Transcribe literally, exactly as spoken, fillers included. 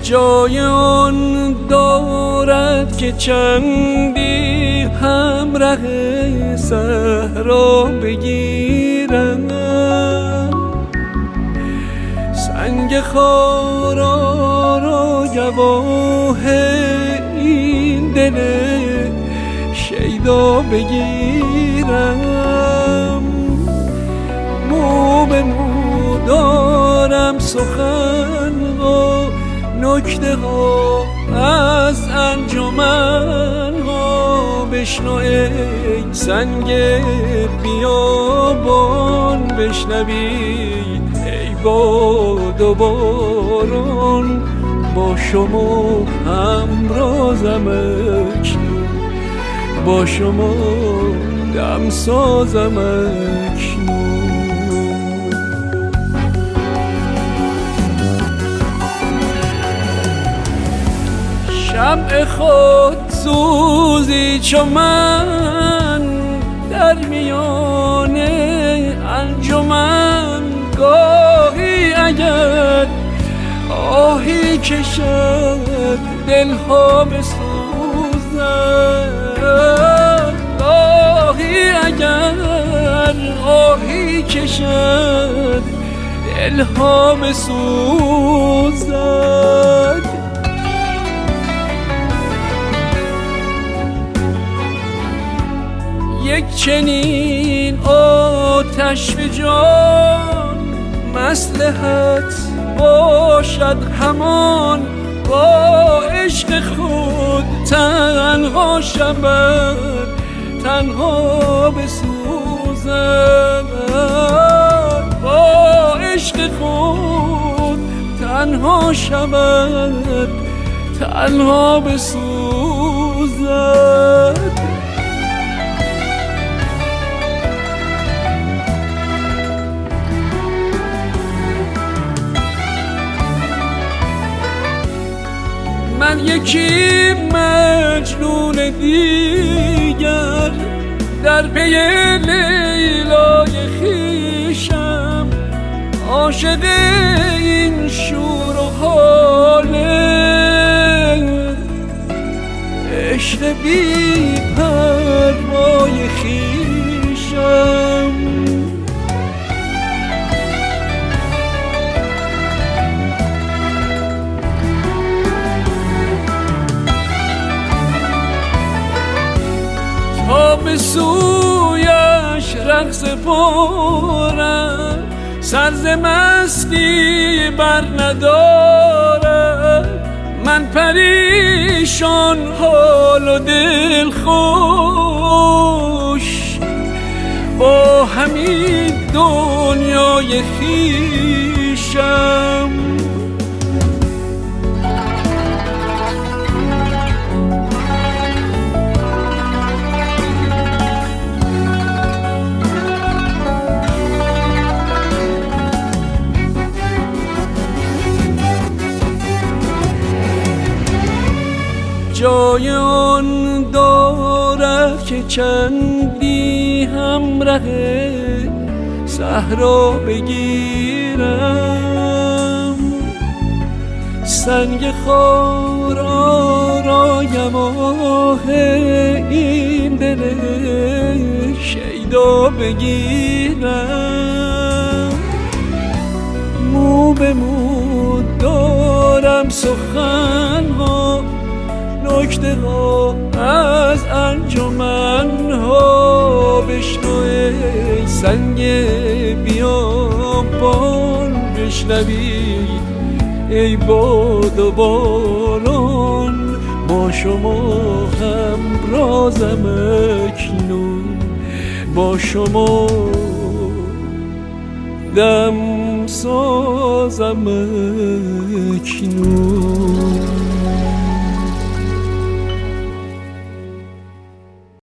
جای آن دارد که چندی همراه صحرا بگیرم، سنگ خارا را گواه این دل شیدا بگیرم. مو به مو دارم سخن ها، نکته ها از انجمن ها، بشنو ای سنگ بیابان، بشنوی ای باد و باران. با شما همرازم اکنون، با شما دم سازم اکنون. شمع خود سوزی چو من در میان انجمن، گاهی اگر آهی کشد دلها بسوزد، گاهی اگر آهی کشد دلها بسوزد. یک چنین آتش به جان مصلحت باشد همان، با عشق خود تنها شود تنها بسوزد، با عشق خود تنها شود تنها بسوزد. من یکی مجنون دیگر در پی لیلای خویشم، عاشق این شور و حاله عشق بی پروای خویشم. تا به سویش رقص پارم، سرز مستی بر ندارم. من پریشان حال و دل خوش با همین دنیای خویشم. جای آن دارد که چندی همراه صحرا بگیرم، سنگ خارا را گواه این دل شیدا بگیرم. مو به مو دارم سخن ها، نکته ها از انجمن ها، بشنو ای سنگ بیابان، بشنوی ای باد و باران. با شما همرازم اکنون، با شما دم سازم اکنون.